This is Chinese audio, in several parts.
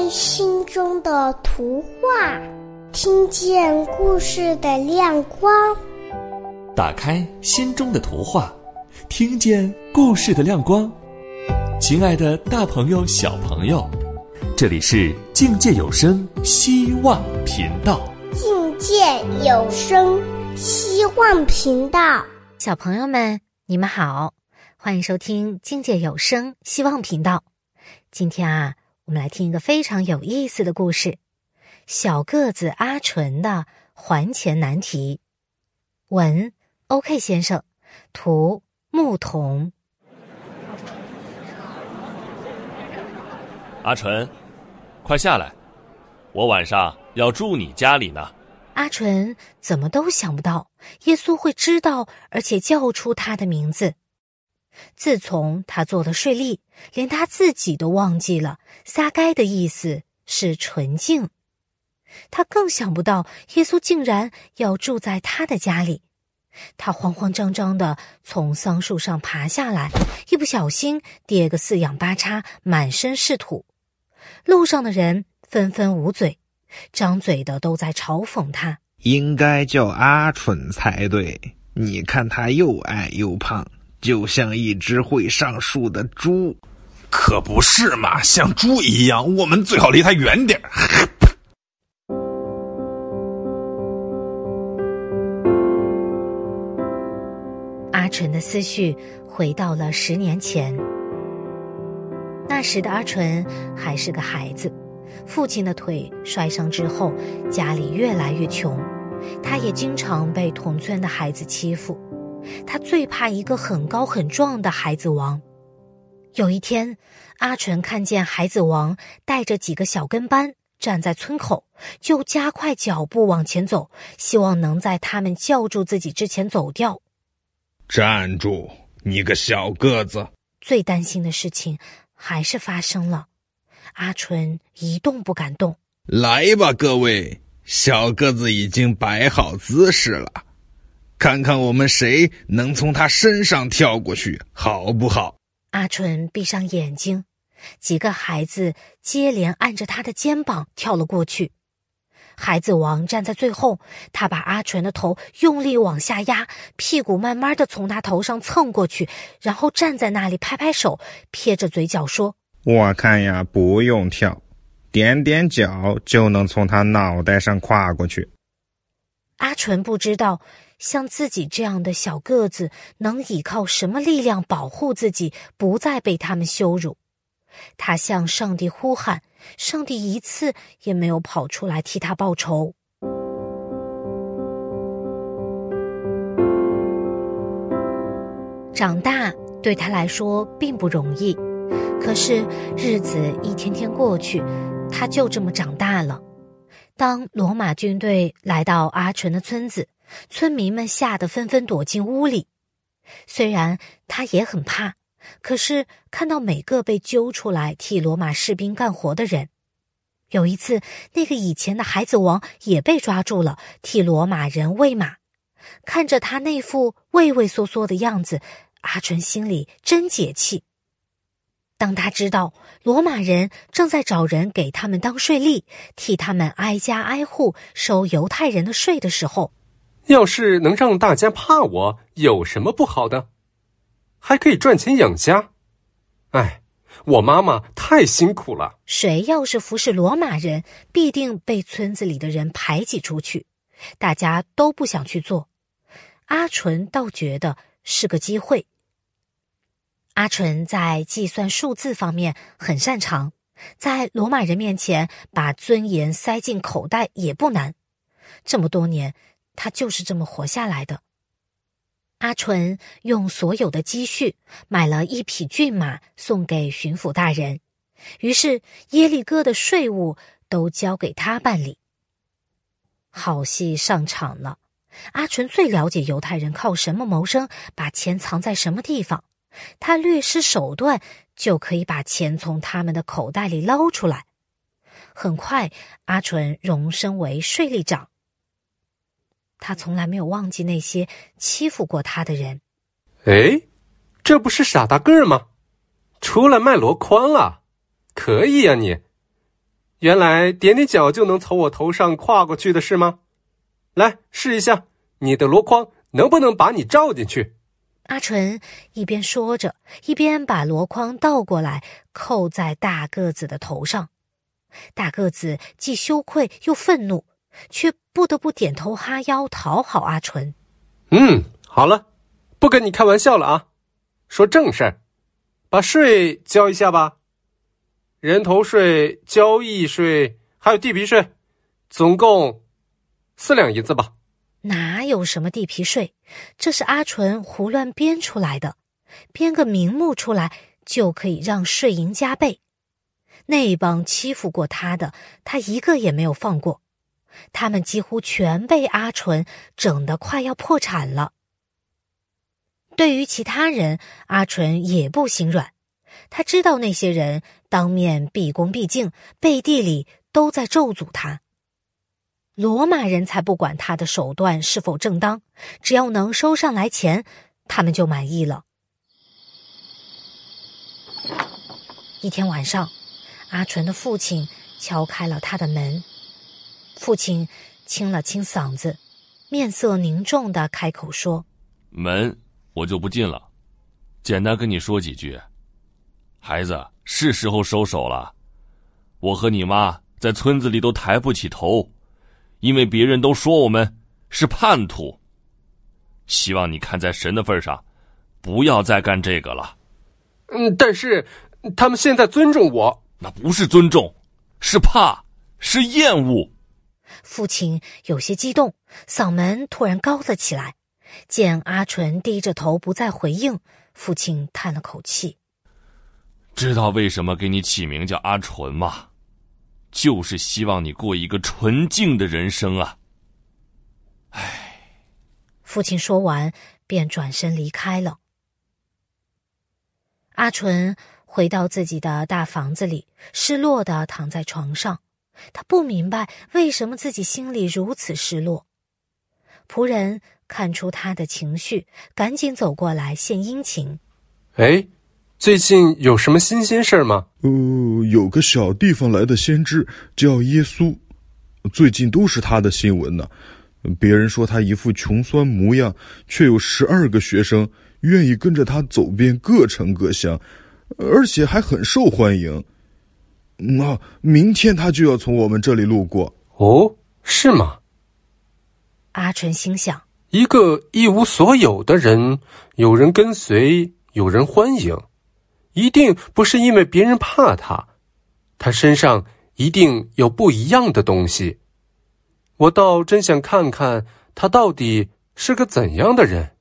开心中的图画，听见故事的亮光。 打开心中的图画，听见故事的亮光。亲爱的大朋友小朋友，这里是境界有声希望频道。 境界有声希望频道， 小朋友们你们好，欢迎收听境界有声希望频道。今天我们来听一个非常有意思的故事，小个子阿纯的还钱难题。文 OK 先生，图牧童。 阿纯，快下来，我晚上要住你家里呢。 阿纯怎么都想不到耶稣会知道而且叫出他的名字。自从他做了税吏，连他自己都忘记了撒该的意思是纯净。他更想不到耶稣竟然要住在他的家里。他慌慌张张地从桑树上爬下来，一不小心跌个四仰八叉，满身是土。路上的人纷纷捂嘴，张嘴的都在嘲讽他。 应该叫阿纯才对，你看他又矮又胖，就像一只会上树的猪。 可不是嘛，像猪一样，我们最好离他远点。 阿纯的思绪回到了10年前。那时的阿纯还是个孩子，父亲的腿摔伤之后，家里越来越穷，他也经常被同村的孩子欺负。他最怕一个很高很壮的孩子王。有一天，阿纯看见孩子王带着几个小跟班站在村口，就加快脚步往前走，希望能在他们叫住自己之前走掉。 站住，你个小个子！ 最担心的事情还是发生了，阿纯一动不敢动。 来吧，各位，小个子已经摆好姿势了，看看我们谁能从他身上跳过去，好不好？ 阿纯闭上眼睛，几个孩子接连按着他的肩膀跳了过去。孩子王站在最后，他把阿纯的头用力往下压，屁股慢慢地从他头上蹭过去，然后站在那里拍拍手，撇着嘴角说： 我看呀，不用跳，踮踮脚就能从他脑袋上跨过去。 阿纯不知道像自己这样的小个子能依靠什么力量保护自己，不再被他们羞辱。他向上帝呼喊，上帝一次也没有跑出来替他报仇。长大对他来说并不容易，可是日子一天天过去，他就这么长大了。当罗马军队来到阿纯的村子，村民们吓得纷纷躲进屋里。虽然他也很怕，可是看到每个被揪出来替罗马士兵干活的人。有一次，那个以前的孩子王也被抓住了，替罗马人喂马。看着他那副畏畏缩缩的样子，阿纯心里真解气。当他知道罗马人正在找人给他们当税吏，替他们挨家挨户收犹太人的税的时候， 要是能让大家怕我，有什么不好的？还可以赚钱养家。哎，我妈妈太辛苦了。 谁要是服侍罗马人，必定被村子里的人排挤出去，大家都不想去做。阿纯倒觉得是个机会。阿纯在计算数字方面很擅长，在罗马人面前把尊严塞进口袋也不难。这么多年，他就是这么活下来的。阿纯用所有的积蓄买了1匹骏马送给巡抚大人，于是耶利哥的税务都交给他办理。好戏上场了，阿纯最了解犹太人靠什么谋生，把钱藏在什么地方，他略施手段就可以把钱从他们的口袋里捞出来。很快，阿纯荣升为税吏长。他从来没有忘记那些欺负过他的人。 哎，这不是傻大个儿吗？出来卖箩筐了，可以呀你。 原来踮踮脚就能从我头上跨过去的是吗？来，试一下，你的箩筐能不能把你罩进去？ 阿纯一边说着，一边把箩筐倒过来扣在大个子的头上。大个子既羞愧又愤怒，却不得不点头哈腰讨好阿纯。 好了，不跟你开玩笑了啊，说正事儿，把税交一下吧。人头税、交易税还有地皮税，总共4两银子吧。 哪有什么地皮税，这是阿纯胡乱编出来的，编个名目出来就可以让税银加倍。那帮欺负过他的，他一个也没有放过，他们几乎全被阿纯整得快要破产了。对于其他人，阿纯也不心软，他知道那些人当面毕恭毕敬，背地里都在咒诅他。罗马人才不管他的手段是否正当，只要能收上来钱，他们就满意了。一天晚上，阿纯的父亲敲开了他的门。父亲清了清嗓子，面色凝重地开口说： 门我就不进了，简单跟你说几句。孩子，是时候收手了。我和你妈在村子里都抬不起头，因为别人都说我们是叛徒。希望你看在神的份上，不要再干这个了。 但是他们现在尊重我。 那不是尊重，是怕，是厌恶。 父亲有些激动，嗓门突然高了起来。见阿纯低着头不再回应，父亲叹了口气。 知道为什么给你起名叫阿纯吗？就是希望你过一个纯净的人生啊。 父亲说完便转身离开了。阿纯回到自己的大房子里，失落地躺在床上。他不明白为什么自己心里如此失落。仆人看出他的情绪，赶紧走过来献殷勤。 最近有什么新鲜事吗？ 有个小地方来的先知叫耶稣，最近都是他的新闻呢。别人说他一副穷酸模样，却有12个学生愿意跟着他走遍各城各乡，而且还很受欢迎。明天他就要从我们这里路过。 哦，是吗？ 阿纯心想， 一个一无所有的人，有人跟随，有人欢迎，一定不是因为别人怕他，他身上一定有不一样的东西。我倒真想看看他到底是个怎样的人。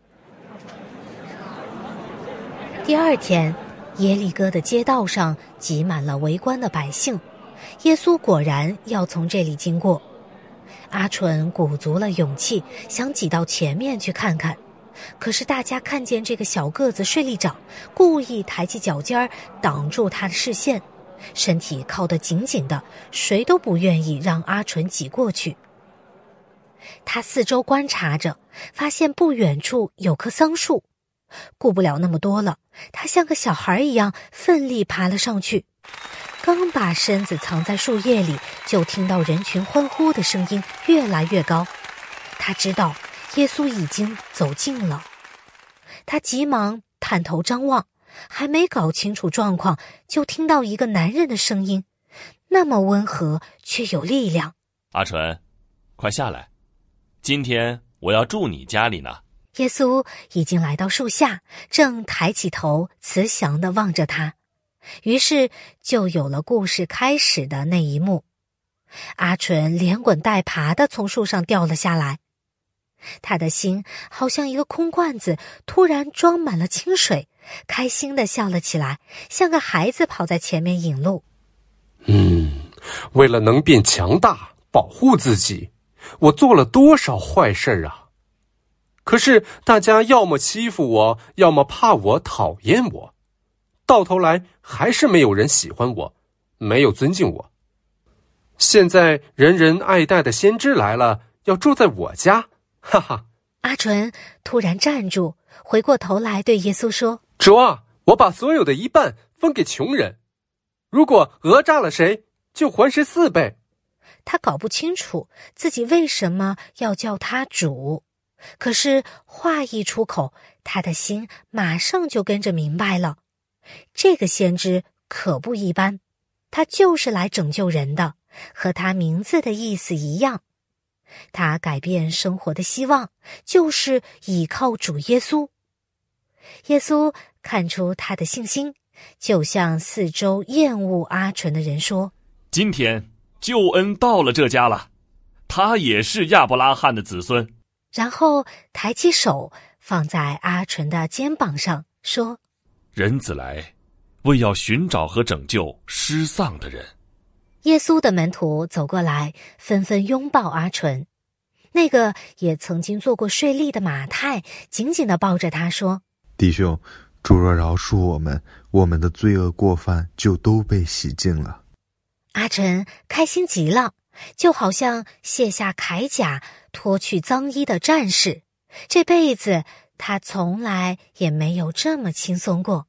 第二天，耶利哥的街道上挤满了围观的百姓，耶稣果然要从这里经过。阿纯鼓足了勇气，想挤到前面去看看，可是大家看见这个小个子税吏长故意抬起脚尖挡住他的视线，身体靠得紧紧的，谁都不愿意让阿纯挤过去。他四周观察着，发现不远处有棵桑树，顾不了那么多了，他像个小孩一样奋力爬了上去。刚把身子藏在树叶里，就听到人群欢呼的声音越来越高。他知道耶稣已经走近了，他急忙探头张望，还没搞清楚状况，就听到一个男人的声音，那么温和却有力量。 阿纯，快下来，今天我要住你家里呢。 耶稣已经来到树下，正抬起头慈祥地望着他。于是就有了故事开始的那一幕。阿纯连滚带爬地从树上掉了下来，他的心好像一个空罐子，突然装满了清水，开心地笑了起来，像个孩子跑在前面引路。 为了能变强大，保护自己，我做了多少坏事啊！可是大家要么欺负我，要么怕我，讨厌我，到头来还是没有人喜欢我，没有尊敬我。现在人人爱戴的先知来了，要住在我家，哈哈！ 阿纯突然站住，回过头来对耶稣说：主啊， 我把所有的一半分给穷人，如果讹诈了谁， 就还14倍。 他搞不清楚自己为什么要叫他主，可是话一出口，他的心马上就跟着明白了。这个先知可不一般，他就是来拯救人的，和他名字的意思一样。他改变生活的希望就是倚靠主耶稣。耶稣看出他的信心，就向四周厌恶阿纯的人说： 今天救恩到了这家了，他也是亚伯拉罕的子孙。 然后抬起手放在阿纯的肩膀上说： 人子来，为要寻找和拯救失丧的人。 耶稣的门徒走过来，纷纷拥抱阿纯。那个也曾经做过税吏的马太紧紧地抱着他说： 弟兄，主若饶恕我们，我们的罪恶过犯就都被洗净了。 阿纯开心极了，就好像卸下铠甲脱去脏衣的战士，这辈子他从来也没有这么轻松过。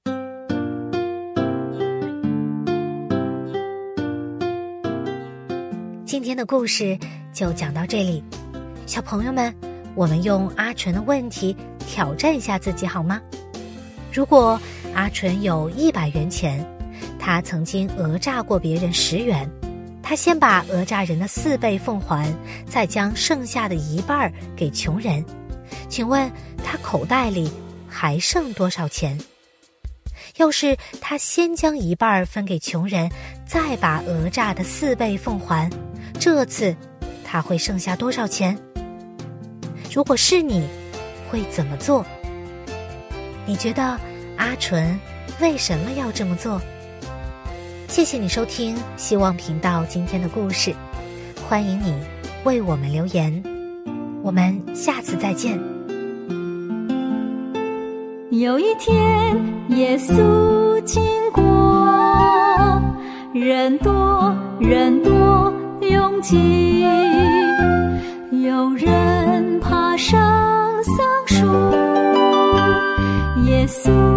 今天的故事就讲到这里，小朋友们，我们用阿纯的问题挑战一下自己好吗？如果阿纯有100元钱，他曾经讹诈过别人10元，他先把讹诈人的4倍奉还，再将剩下的1半给穷人，请问他口袋里还剩多少钱？要是他先将1半分给穷人，再把讹诈的4倍奉还，这次他会剩下多少钱？如果是你，会怎么做？你觉得阿纯为什么要这么做？谢谢你收听希望频道今天的故事，欢迎你为我们留言，我们下次再见。 有一天耶稣经过，人多人多拥挤，有人爬上桑树，耶稣